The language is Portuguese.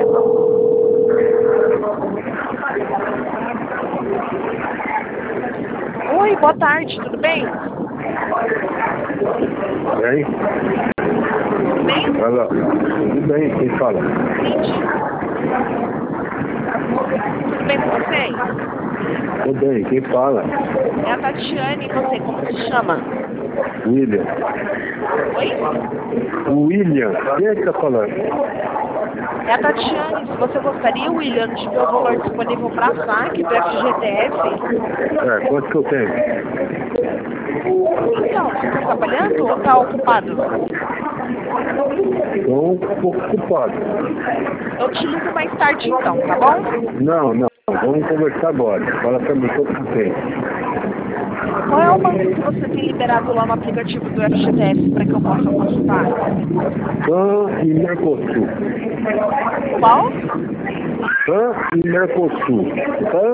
Oi, boa tarde, tudo bem? E aí? Tudo bem? Olha, tudo bem, quem fala? Entendi. Tudo bem com vocês? Tudo bem, quem fala? É a Tatiane, e você, como se chama? William. Oi? William, quem é que tá falando? É a Tatiane, se você gostaria, William, de ver o valor disponível para saque do FGTS? É, quanto que eu tenho? Então, você está trabalhando ou está ocupado? Estou um pouco ocupado. Eu te ligo mais tarde então, tá bom? Não, vamos conversar agora. Fala pra mim quanto que tem. Qual é o banco que você tem liberado lá no aplicativo do FGTS para que eu possa consultar? PAN e Mercosul. Qual? PAN e Mercosul. PAN